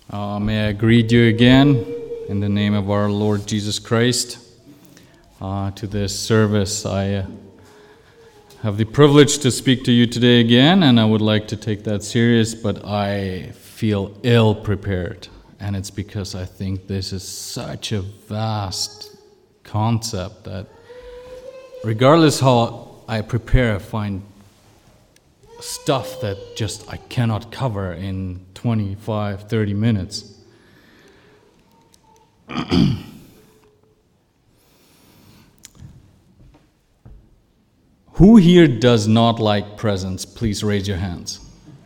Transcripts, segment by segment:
May I greet you again in the name of our Lord Jesus Christ. To this service, I have the privilege to speak to you today again, and I would like to take that serious, but I feel ill prepared. And it's because I think this is such a vast concept that regardless how I prepare, I find stuff that just I cannot cover in 25, 30 minutes. Who here does not like presents? Please raise your hands.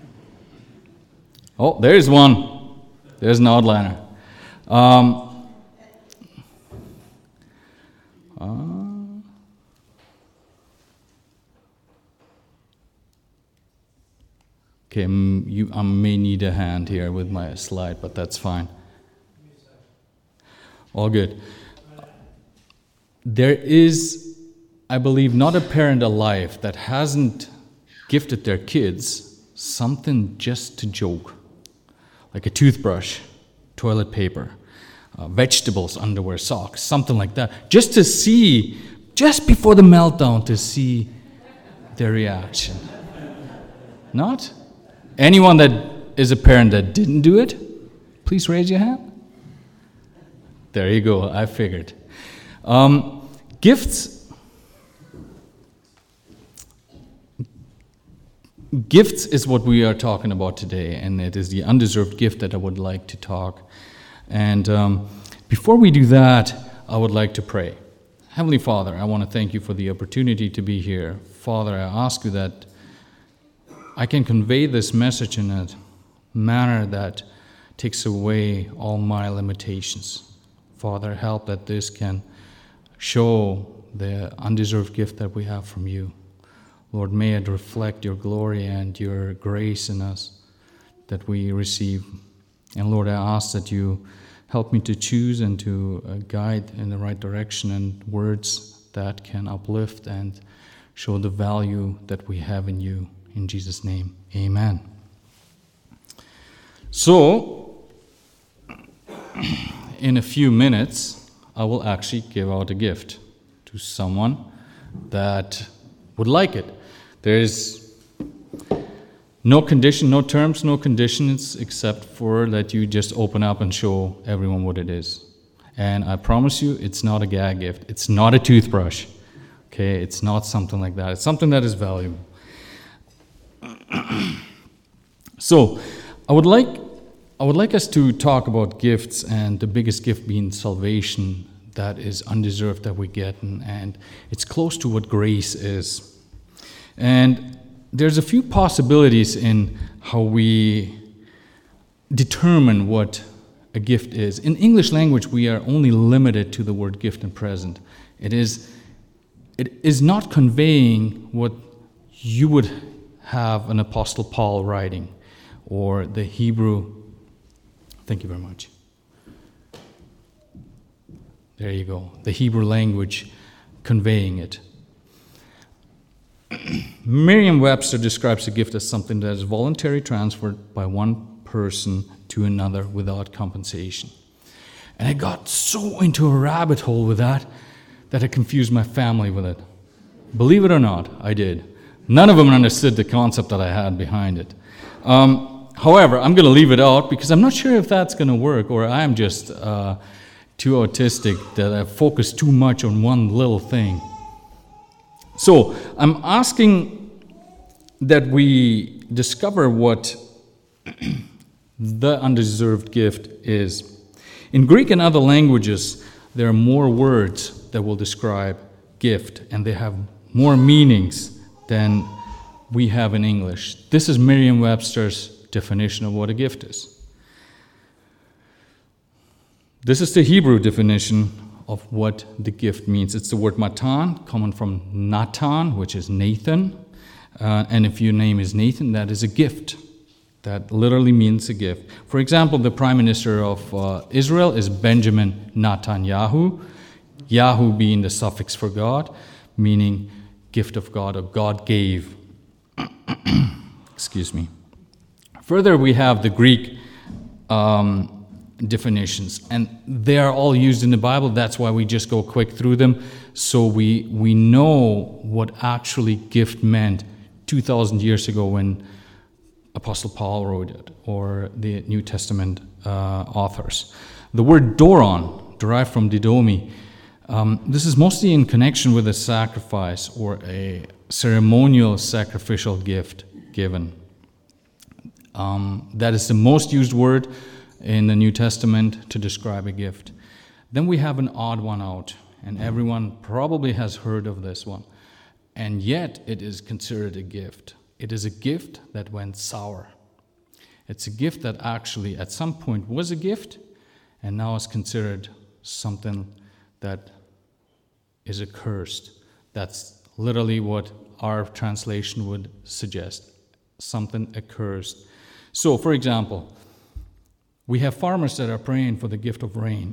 Oh, there's one. There's an outliner. Okay, I may need a hand here with my slide, but that's fine. All good. There is, I believe, not a parent alive that hasn't gifted their kids something just to joke, like a toothbrush, toilet paper, vegetables, underwear, socks, something like that, just to see, just before the meltdown, to see their reaction. Not? Anyone that is a parent that didn't do it, please raise your hand. There you go, I figured. Gifts is what we are talking about today, and it is the undeserved gift that I would like to talk. And before we do that, I would like to pray. Heavenly Father, I want to thank you for the opportunity to be here. Father, I ask you that I can convey this message in a manner that takes away all my limitations. Father, help that this can show the undeserved gift that we have from you. Lord, may it reflect your glory and your grace in us that we receive. And Lord, I ask that you help me to choose and to guide in the right direction and words that can uplift and show the value that we have in you. In Jesus' name, amen. So, in a few minutes, I will actually give out a gift to someone that would like it. There is no condition, no terms, no conditions, except for that you just open up and show everyone what it is. And I promise you, it's not a gag gift. It's not a toothbrush. Okay, it's not something like that. It's something that is valuable. So, I would like us to talk about gifts, and the biggest gift being salvation that is undeserved that we get, and it's close to what grace is. And there's a few possibilities in how we determine what a gift is. In English language, we are only limited to the word gift and present. It is not conveying what you would have an Apostle Paul writing, or the Hebrew. Thank you very much. There you go. The Hebrew language conveying it. Merriam-Webster describes a gift as something that is voluntarily transferred by one person to another without compensation. And I got so into a rabbit hole with that I confused my family with it. Believe it or not, I did. None of them understood the concept that I had behind it. However, I'm going to leave it out because I'm not sure if that's going to work, or I'm just too autistic that I focus too much on one little thing. So I'm asking that we discover what the undeserved gift is. In Greek and other languages, there are more words that will describe gift, and they have more meanings than we have in English. This is Merriam-Webster's definition of what a gift is. This is the Hebrew definition of what the gift means. It's the word matan, coming from Natan, which is Nathan. And if your name is Nathan, that is a gift. That literally means a gift. For example, the Prime Minister of Israel is Benjamin Netanyahu, Yahu being the suffix for God, meaning gift of God, or God gave. Excuse me. Further, we have the Greek definitions, and they are all used in the Bible. That's why we just go quick through them, so we know what actually gift meant 2,000 years ago when Apostle Paul wrote it, or the New Testament authors. The word doron, derived from didomi, this is mostly in connection with a sacrifice or a ceremonial sacrificial gift given. That is the most used word in the New Testament to describe a gift. Then we have an odd one out, and everyone probably has heard of this one. And yet it is considered a gift. It is a gift that went sour. It's a gift that actually at some point was a gift and now is considered something that is accursed. That's literally what our translation would suggest. Something accursed. So, for example, we have farmers that are praying for the gift of rain.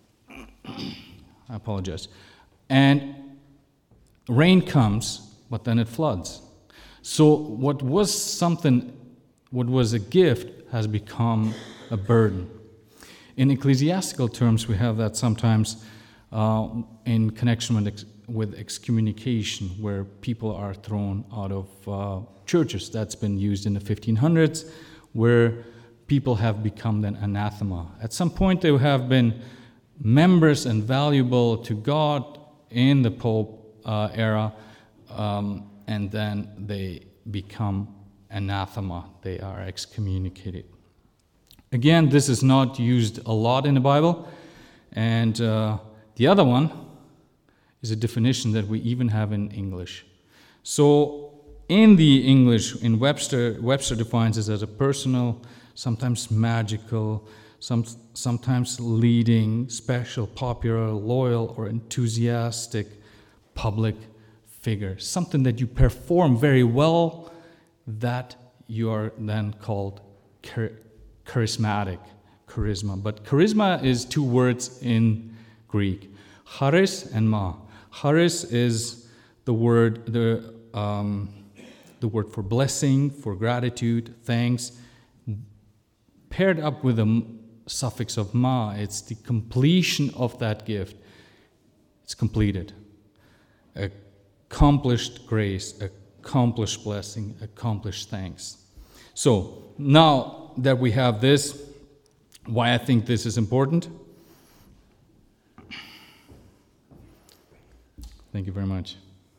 I apologize. And rain comes, but then it floods. So what was a gift has become a burden. In ecclesiastical terms, we have that sometimes in connection with excommunication, where people are thrown out of churches. That's been used in the 1500s, where people have become then anathema. At some point, they have been members and valuable to God in the Pope era, and then they become anathema. They are excommunicated. Again, this is not used a lot in the Bible. And the other one is a definition that we even have in English. So in the English, in Webster defines this as a personal, sometimes magical, sometimes leading, special, popular, loyal, or enthusiastic public figure. Something that you perform very well, that you are then called charismatic, charisma. But charisma is two words in Greek, charis and ma. Charis is the word for blessing, for gratitude, thanks. Paired up with a suffix of ma, it's the completion of that gift. It's completed. Accomplished grace, accomplished blessing, accomplished thanks. So now that we have this, why I think this is important. Thank you very much.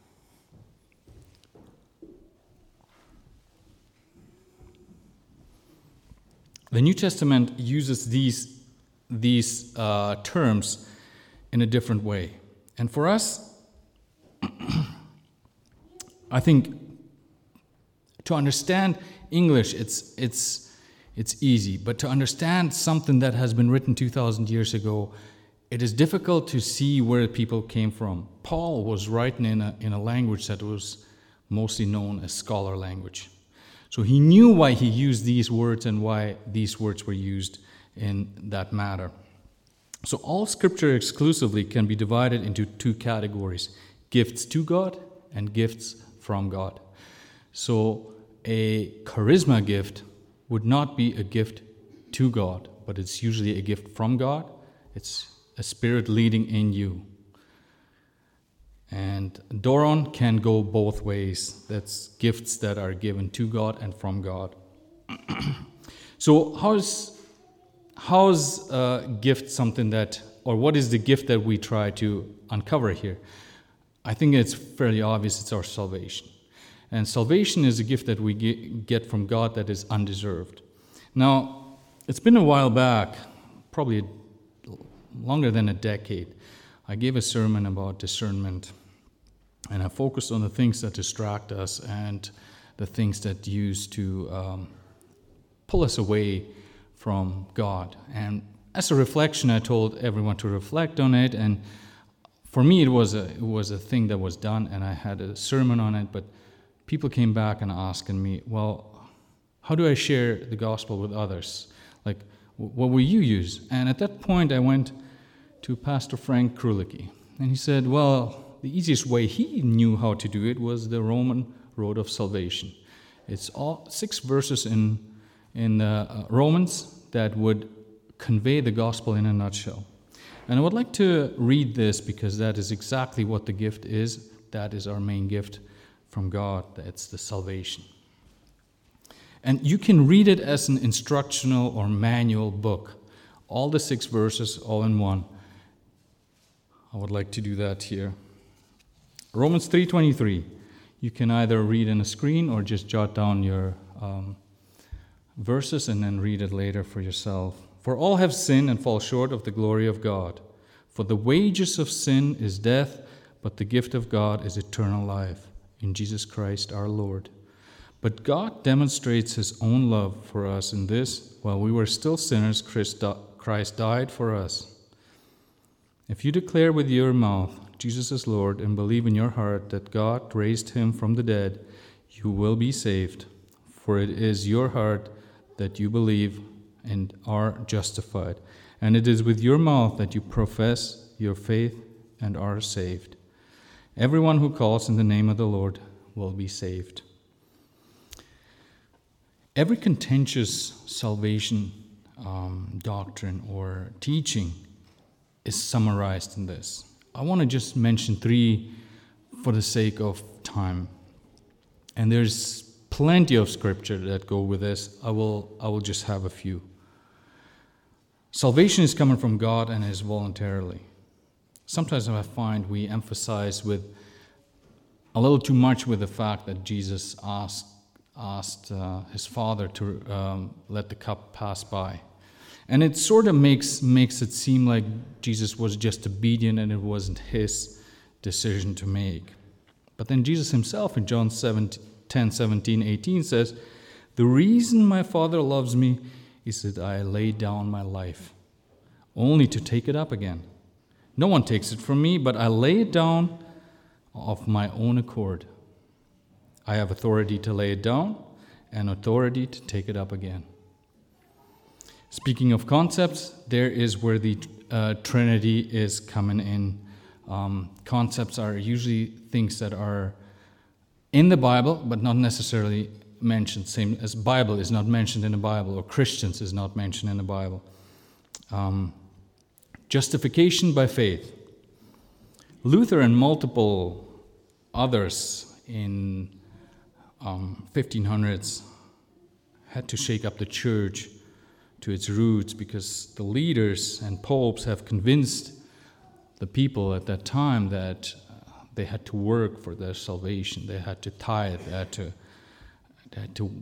The New Testament uses these terms in a different way. And for us, I think to understand English, it's easy. But to understand something that has been written 2,000 years ago, it is difficult to see where people came from. Paul was writing in a language that was mostly known as scholar language. So he knew why he used these words and why these words were used in that matter. So all scripture exclusively can be divided into two categories: gifts to God and gifts from God. So a charisma gift would not be a gift to God, but it's usually a gift from God. It's a spirit leading in you. And doron can go both ways. That's gifts that are given to God and from God. So how's a gift something that, or what is the gift that we try to uncover here? I think it's fairly obvious. It's our salvation. And salvation is a gift that we get from God that is undeserved. Now, it's been a while back, probably longer than a decade, I gave a sermon about discernment, and I focused on the things that distract us and the things that used to pull us away from God. And as a reflection, I told everyone to reflect on it, and for me it was a thing that was done, and I had a sermon on it, but people came back and asking me, well, how do I share the gospel with others? Like, what will you use? And at that point, I went to Pastor Frank Krulicki, and he said, well, the easiest way he knew how to do it was the Roman road of salvation. It's all 6 verses in Romans that would convey the gospel in a nutshell. And I would like to read this because that is exactly what the gift is. That is our main gift from God. That's the salvation. And you can read it as an instructional or manual book. All the 6 verses, all in one. I would like to do that here. Romans 3:23. You can either read on a screen or just jot down your verses and then read it later for yourself. For all have sinned and fall short of the glory of God. For the wages of sin is death, but the gift of God is eternal life in Jesus Christ our Lord. But God demonstrates his own love for us in this: while we were still sinners, Christ died for us. If you declare with your mouth Jesus is Lord and believe in your heart that God raised him from the dead, you will be saved. For it is your heart that you believe and are justified, and it is with your mouth that you profess your faith and are saved. Everyone who calls in the name of the Lord will be saved. Every contentious salvation doctrine or teaching is summarized in this. I want to just mention 3 for the sake of time. And there's plenty of scripture that go with this. I will just have a few. Salvation is coming from God and is voluntarily. Sometimes I find we emphasize with a little too much with the fact that Jesus asked his Father to let the cup pass by. And it sort of makes it seem like Jesus was just obedient and it wasn't his decision to make. But then Jesus himself in John 10:17-18 says, "The reason my Father loves me is that I lay down my life, only to take it up again. No one takes it from me, but I lay it down of my own accord. I have authority to lay it down and authority to take it up again." Speaking of concepts, there is where the Trinity is coming in. Concepts are usually things that are in the Bible, but not necessarily mentioned. Same as Bible is not mentioned in the Bible, or Christians is not mentioned in the Bible. Justification by faith. Luther and multiple others in 1500s had to shake up the church to its roots because the leaders and popes have convinced the people at that time that they had to work for their salvation. They had to tithe. They had to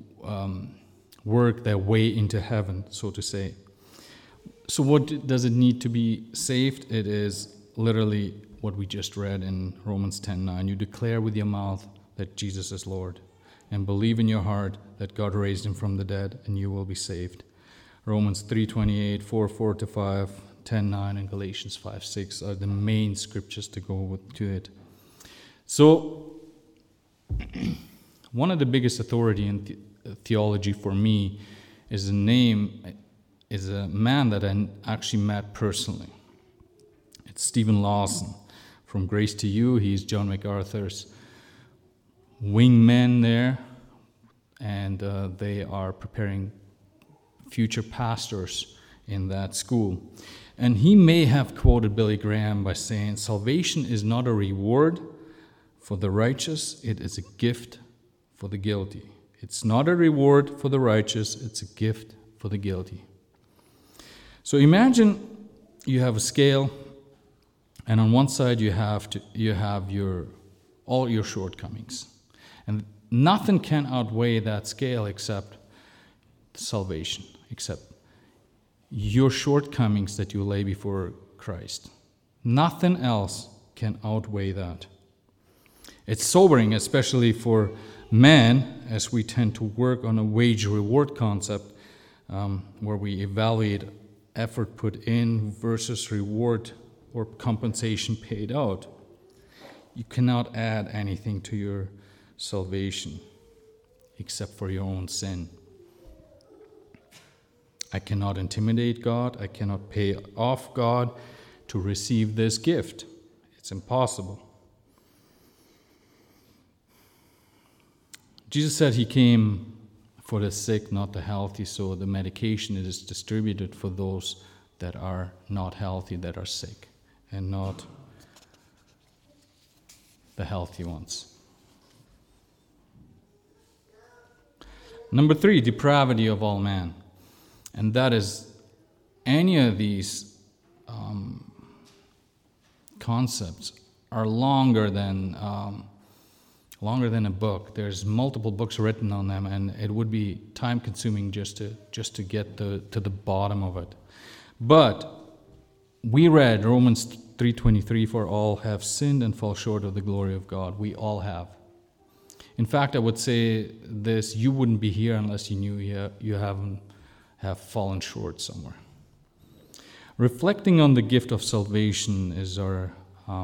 work their way into heaven, so to say. So what does it need to be saved? It is literally what we just read in Romans 10:9. You declare with your mouth that Jesus is Lord and believe in your heart that God raised him from the dead, and you will be saved. Romans 3:28, 4:4-5, 10:9, and Galatians 5:6 are the main scriptures to go to it. So, one of the biggest authority in theology for me is a man that I actually met personally. It's Stephen Lawson from Grace to You. He's John MacArthur's wingman there, and they are preparing future pastors in that school. And he may have quoted Billy Graham by saying, "Salvation is not a reward for the righteous, it is a gift for the guilty." It's not a reward for the righteous, it's a gift for the guilty. So imagine you have a scale, and on one side you have all your shortcomings. And nothing can outweigh that scale except salvation, except your shortcomings that you lay before Christ. Nothing else can outweigh that. It's sobering, especially for men, as we tend to work on a wage-reward concept, where we evaluate effort put in versus reward or compensation paid out. You cannot add anything to your salvation except for your own sin. I cannot intimidate God. I cannot pay off God to receive this gift. It's impossible. Jesus said he came for the sick, not the healthy. So the medication is distributed for those that are not healthy, that are sick, and not the healthy ones. Number 3, depravity of all man. And that is any of these concepts are longer than a book. There's multiple books written on them, and it would be time consuming just to get to the bottom of it. But we read Romans 3:23, for all have sinned and fall short of the glory of God. We all have. In fact, I would say this: you wouldn't be here unless you knew you have fallen short somewhere. Reflecting on the gift of salvation is our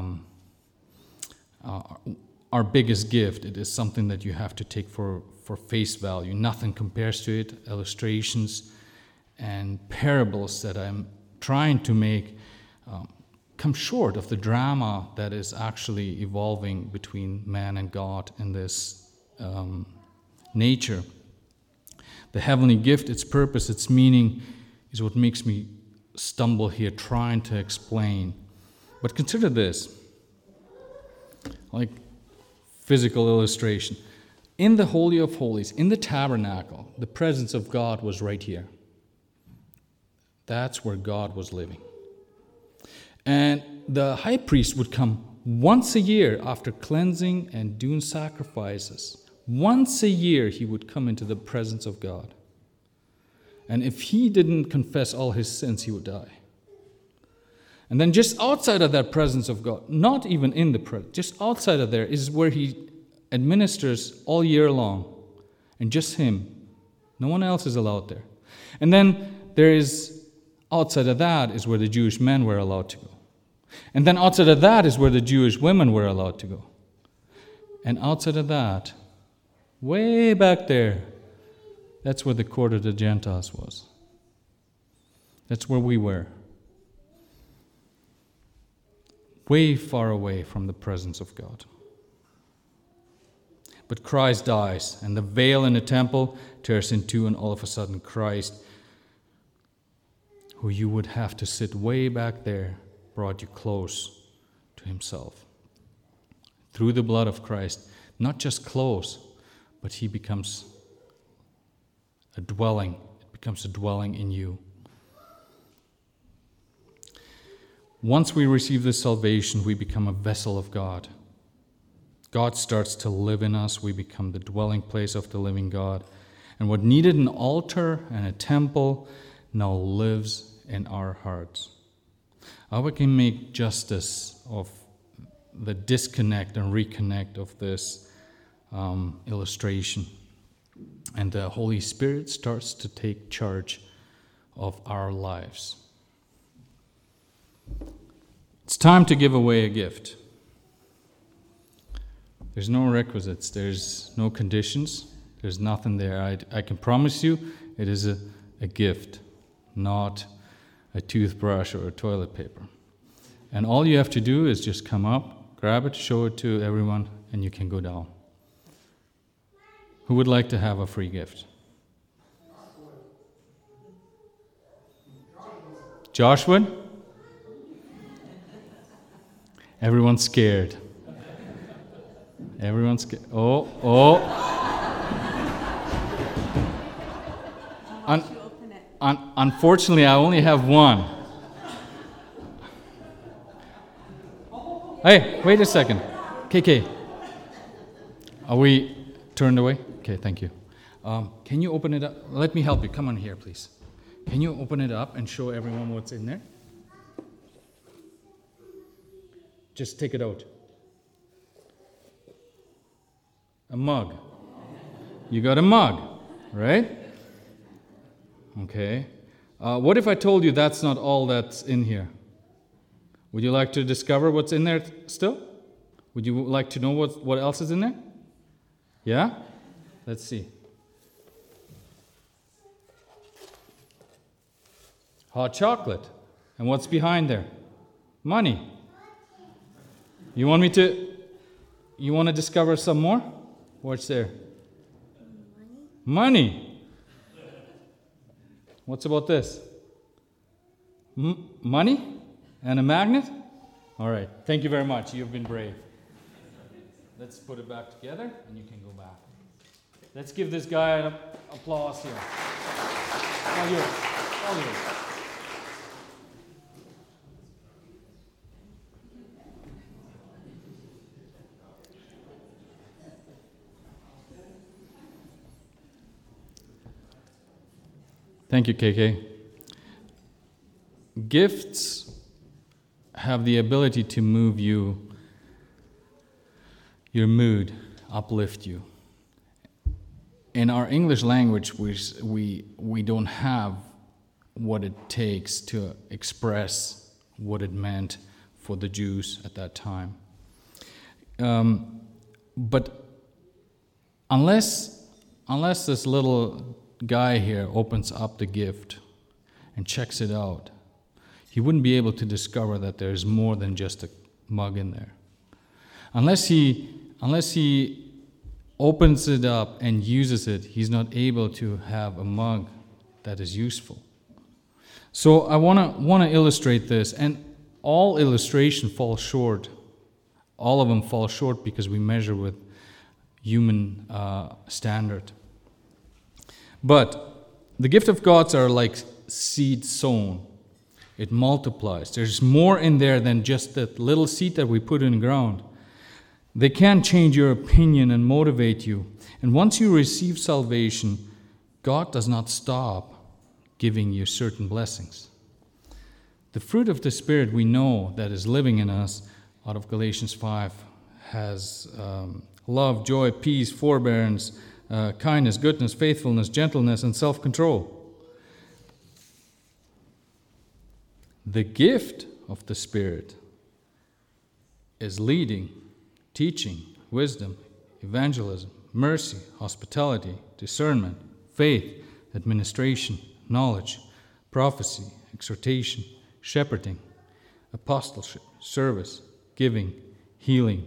biggest gift. It is something that you have to take for face value. Nothing compares to it. Illustrations and parables that I'm trying to make come short of the drama that is actually evolving between man and God in this nature. The heavenly gift, its purpose, its meaning is what makes me stumble here trying to explain. But consider this, like physical illustration. In the Holy of Holies, in the tabernacle, the presence of God was right here. That's where God was living. And the high priest would come once a year after cleansing and doing sacrifices. Once a year he would come into the presence of God. And if he didn't confess all his sins, he would die. And then just outside of that presence of God, not even in the presence, just outside of there is where he administers all year long. And just him. No one else is allowed there. And then there is, outside of that is where the Jewish men were allowed to go. And then outside of that is where the Jewish women were allowed to go. And outside of that, way back there, that's where the court of the Gentiles was. That's where we were. Way far away from the presence of God. But Christ dies, and the veil in the temple tears in two, and all of a sudden Christ, who you would have to sit way back there, brought you close to himself. Through the blood of Christ, not just close, but he becomes a dwelling. It becomes a dwelling in you. Once we receive this salvation, we become a vessel of God. God starts to live in us. We become the dwelling place of the living God. And what needed an altar and a temple now lives in our hearts. How we can make justice of the disconnect and reconnect of this illustration. And the Holy Spirit starts to take charge of our lives. It's time to give away a gift. There's no requisites. There's no conditions. There's nothing there. I can promise you it is a gift, not a toothbrush or a toilet paper. And all you have to do is just come up, grab it, show it to everyone, and you can go down. Who would like to have a free gift? Josh would? Everyone's scared. Everyone's scared. Oh. Unfortunately, I only have one. Hey, wait a second. KK. Are we turned away? Okay, thank you. Can you open it up? Let me help you. Come on here, please. Can you open it up and show everyone what's in there? Just take it out. A mug. You got a mug, right? Okay. What if I told you that's not all that's in here? Would you like to discover what's in there still? Would you like to know what else is in there? Yeah? Let's see. Hot chocolate. And what's behind there? Money. You want to discover some more? What's there? Money. What's about this? Money and a magnet? All right. Thank you very much. You've been brave. Let's put it back together, and you can go back. Let's give this guy an applause here. All yours. All yours. Thank you, KK. Gifts have the ability to move you, your mood, uplift you. In our English language, we don't have what it takes to express what it meant for the Jews at that time. But unless this little guy here opens up the gift and checks it out, he wouldn't be able to discover that there's more than just a mug in there. Unless he opens it up and uses it, he's not able to have a mug that is useful. So I want to illustrate this, and all illustration falls short. All of them fall short because we measure with human standard. But the gift of God's are like seed sown. It multiplies. There's more in there than just that little seed that we put in the ground. They can change your opinion and motivate you. And once you receive salvation, God does not stop giving you certain blessings. The fruit of the Spirit we know that is living in us, out of Galatians 5, has love, joy, peace, forbearance, kindness, goodness, faithfulness, gentleness, and self-control. The gift of the Spirit is leading, teaching, wisdom, evangelism, mercy, hospitality, discernment, faith, administration, knowledge, prophecy, exhortation, shepherding, apostleship, service, giving, healing.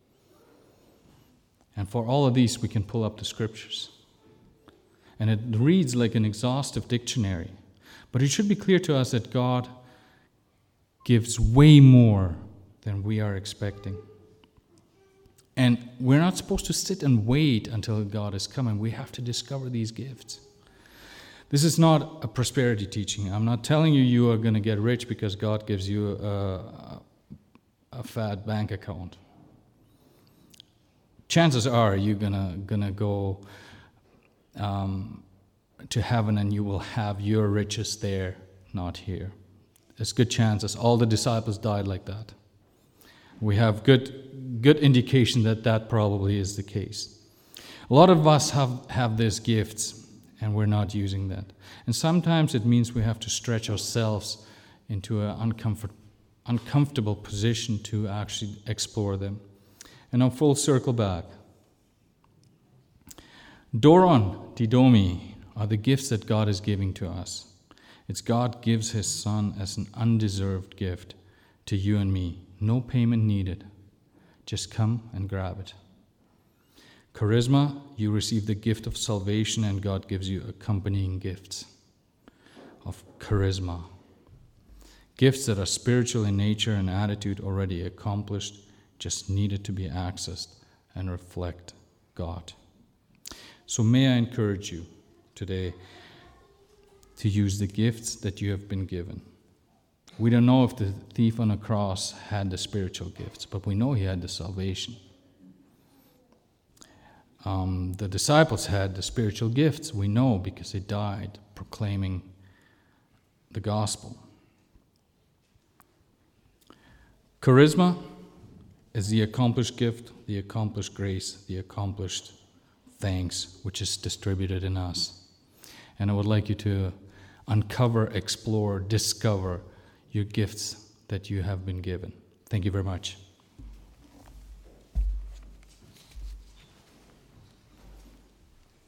And for all of these, we can pull up the scriptures. And it reads like an exhaustive dictionary. But it should be clear to us that God gives way more than we are expecting. And we're not supposed to sit and wait until God is coming. We have to discover these gifts. This is not a prosperity teaching. I'm not telling you you are going to get rich because God gives you a fat bank account. Chances are you're gonna go to heaven and you will have your riches there, not here. There's good chances. All the disciples died like that. We have good indication that probably is the case. A lot of us have these gifts, and we're not using that. And sometimes it means we have to stretch ourselves into an uncomfortable position to actually explore them. And now full circle back. Doron, Didomi are the gifts that God is giving to us. It's God gives His Son as an undeserved gift to you and me. No payment needed. Just come and grab it. Charisma, you receive the gift of salvation, and God gives you accompanying gifts of charisma. Gifts that are spiritual in nature and attitude, already accomplished, just needed to be accessed and reflect God. So may I encourage you today to use the gifts that you have been given. We don't know if the thief on the cross had the spiritual gifts, but we know he had the salvation. The disciples had the spiritual gifts. We know because they died proclaiming the gospel. Charisma is the accomplished gift, the accomplished grace, the accomplished thanks, which is distributed in us. And I would like you to uncover, explore, discover your gifts that you have been given. Thank you very much.